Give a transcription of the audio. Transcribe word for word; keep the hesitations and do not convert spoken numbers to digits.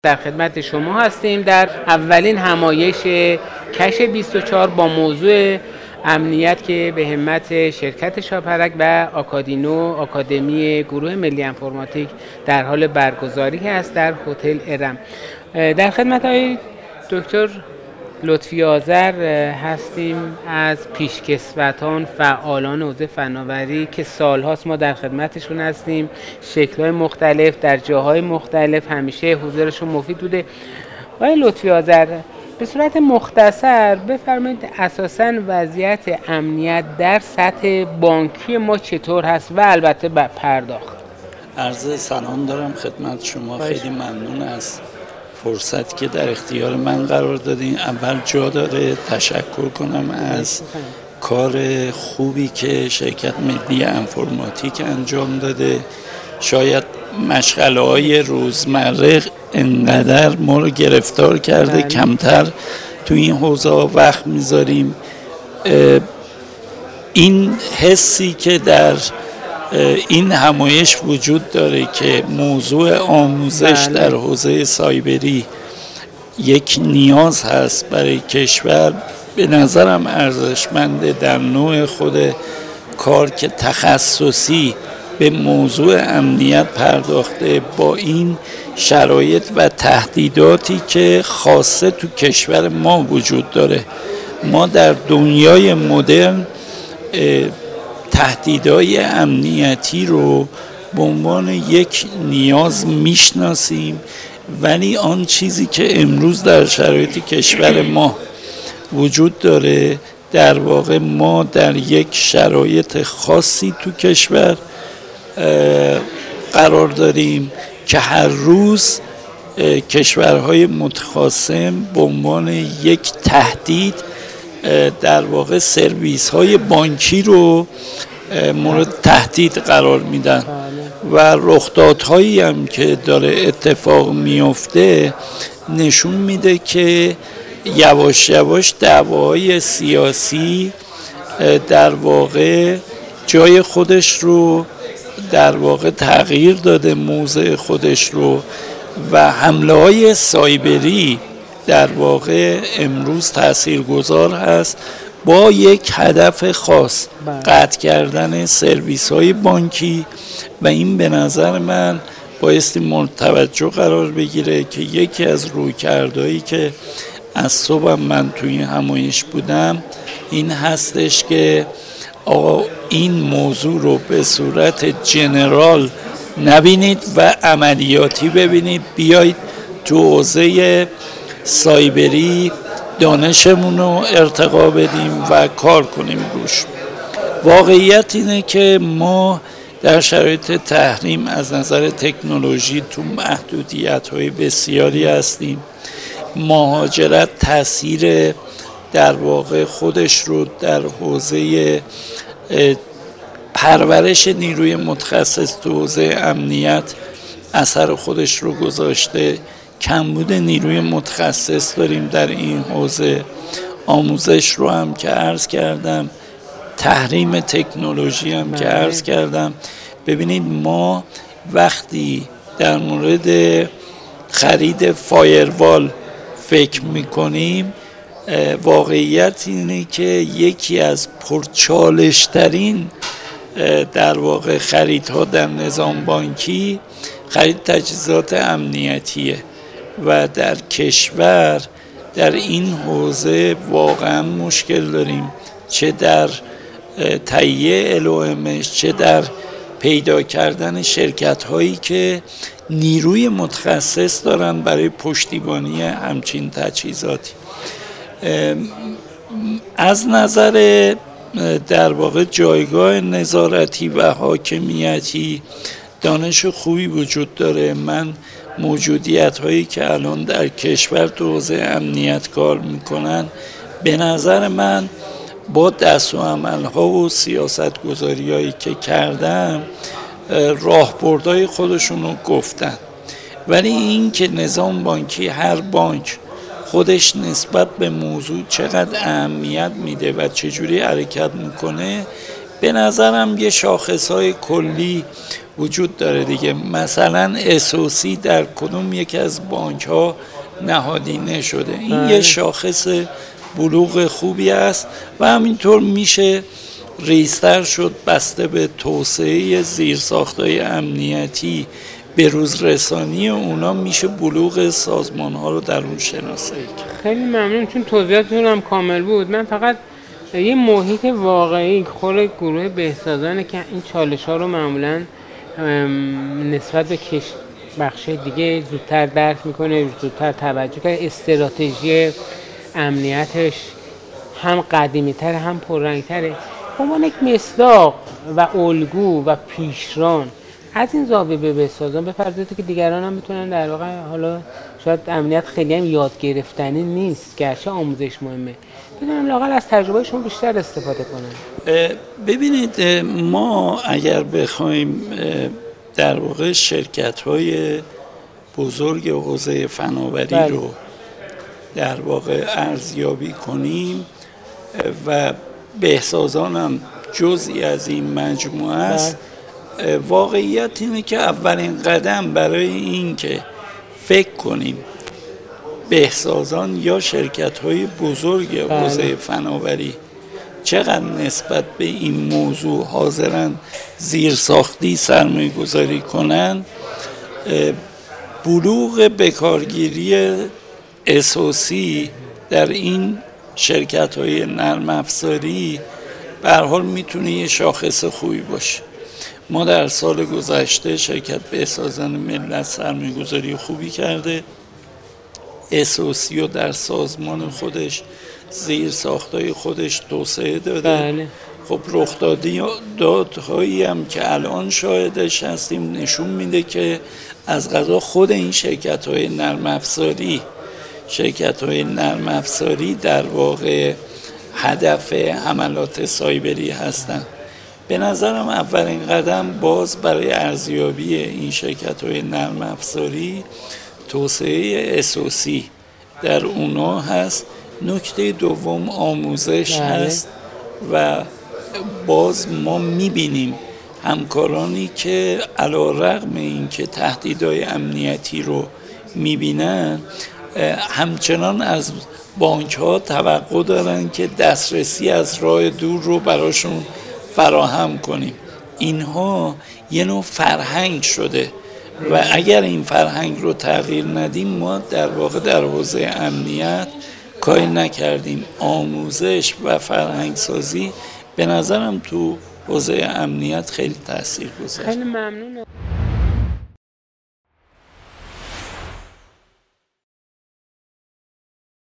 در خدمت شما هستیم در اولین همایش کش بیست و چهار با موضوع امنیت که به همت شرکت شاپرک و آکادینو آکادمی گروه ملی انفرماتیک در حال برگزاری است در هتل ارم. در خدمت های دکتر لطفی آذر هستیم از پیشکسوتان فعالان حوزه فناوری که سالهاست ما در خدمتشون هستیم. شکل‌های مختلف در جاهای مختلف همیشه حضورشون مفید بوده. آقای لطفی آذر به صورت مختصر بفرمایید اساساً وضعیت امنیت در سطح بانکی ما چطور هست و البته به پرداخت. عرض سلام دارم خدمت شما. خیلی ممنون از فرصت که در اختیار من قرار دادین. اول جا داره تشکر کنم از کار خوبی که شرکت ملی انفرماتیک انجام داده. شاید مشغله های روزمره انقدر ما رو گرفتار کرده بله. کمتر تو این حوزه وقت میذاریم. این حسی که در این همایش وجود داره که موضوع آموزش بله. در حوزه سایبری یک نیاز هست برای کشور، به نظرم ارزشمنده. در نوع خود کار که تخصصی به موضوع امنیت پرداخته با این شرایط و تهدیداتی که خاصه تو کشور ما وجود داره. ما در دنیای مدرن تهدیدهای امنیتی رو به عنوان یک نیاز میشناسیم، ولی آن چیزی که امروز در شرایط کشور ما وجود داره، در واقع ما در یک شرایط خاصی تو کشور قرار داریم که هر روز کشورهای متخاصم به عنوان یک تهدید در واقع سرویس های بانکی رو مورد تهدید قرار میدن و رخدادهایی هم که داره اتفاق میفته نشون میده که یواش یواش دعواهای سیاسی در واقع جای خودش رو در واقع تغییر داده، موضع خودش رو، و حمله های سایبری در واقع امروز تاثیرگذار هست با یک هدف خاص، قطع کردن سرویس های بانکی. و این به نظر من بایستی مورد توجه قرار بگیره که یکی از رویکردهایی که از صبح من توی این همایش بودم این هستش که آقا این موضوع رو به صورت جنرال نبینید و عملیاتی ببینید، بیایید تو حوزه سایبری دانشمون رو ارتقا بدیم و کار کنیم روش. واقعیت اینه که ما در شرایط تحریم از نظر تکنولوژی تو محدودیت‌های بسیاری هستیم. مهاجرت تاثیر در واقع خودش رو در حوزه پرورش نیروی متخصص تو حوزه امنیت اثر خودش رو گذاشته. کمبود نیروی متخصص داریم در این حوزه. آموزش رو هم که عرض کردم، تحریم تکنولوژی هم که عرض کردم. ببینید ما وقتی در مورد خرید فایروال فکر میکنیم، واقعیت اینه که یکی از پرچالشترین در واقع خریدها در نظام بانکی خرید تجهیزات امنیتیه و در کشور در این حوزه واقعا مشکل داریم، چه در تهیه الوامش چه در پیدا کردن شرکت هایی که نیروی متخصص دارن برای پشتیبانی همچین تجهیزاتی. از نظر در واقع جایگاه نظارتی و حاکمیتی دانش خوبی وجود داره. من موجودیت هایی که الان در کشور تو حوزه امنیت کار میکنن به نظر من با دست و عمل ها و سیاست گذاری هایی که کردم راهبردهای خودشون رو گفتن، ولی این که نظام بانکی هر بانک خودش نسبت به موضوع چقدر اهمیت میده و چجوری حرکت میکنه به نظرم یه شاخصهای کلی وجود داره دیگه. مثلا اس او سی در کدوم یکی از بانک ها نهادینه شده، این آه. یه شاخص بلوغ خوبی است و همینطور میشه ریزتر شد بسته به توسعه زیرساخت‌های امنیتی به روز رسانی اونا میشه بلوغ سازمان ها رو در اون شناسایی کرد. خیلی ممنون، چون توضیحاتتون هم کامل بود. من فقط یه محیط واقعی خود گروه بهسازانه که این چالش ها رو معمولاً نسبت به کش بخش دیگه زودتر درک میکنه، زودتر توجه کنه، استراتژی امنیتش هم قدیمی تر هم پررنگ تره. به عنوان یک مصداق و الگو و پیشران از این زاویه به بهسازان بپردازید که دیگران هم میتونن در واقع، حالا شاید امنیت خیلی هم یاد گرفتنی نیست گرچه آموزش مهمه، بدونم لااقل از تجربه شما بیشتر استفاده کنن. ببینید، ما اگر بخوایم در واقع شرکت‌های بزرگ حوزه فناوری بله. رو در واقع ارزیابی کنیم و بهسازان هم جزئی از این مجموعه است، واقعیت اینه که اولین قدم برای این که فکر کنیم بهسازان یا شرکت‌های بزرگ حوزه فناوری چقدر نسبت به این موضوع حاضرن زیرساختی سرمایه گذاری کنن، بلوغ بکارگیری اس او سی در این شرکت‌های نرم افزاری به هر حال میتونه یه شاخص خوبی باشه. ما در سال گذشته شرکت بهسازان ملت سرمایه گذاری خوبی کرده، اس او سی رو در سازمان خودش زیر ساختای خودش توسعه داده. بله. خب رخدادهایی هم که الان شاهدش هستیم نشون میده که از قضا خود این شرکت های نرم افزاری شرکت های نرم افزاری در واقع هدف حملات سایبری هستن. به نظرم اولین قدم باز برای ارزیابی این شرکت های نرم افزاری توسعه اس او سی در اونا هست. نکته دوم آموزش بله. هست و باز ما میبینیم همکارانی که علی‌رغم این که تهدیدهای امنیتی رو میبینن همچنان از بانک ها توقع دارن که دسترسی از راه دور رو براشون فراهم کنیم. اینها یه نوع فرهنگ شده و اگر این فرهنگ رو تغییر ندیم ما در واقع در حوزه امنیت کاری نکردیم. آموزش و فرهنگ سازی به نظرم تو حوزه امنیت خیلی تاثیر گذاشت. خیلی ممنونم.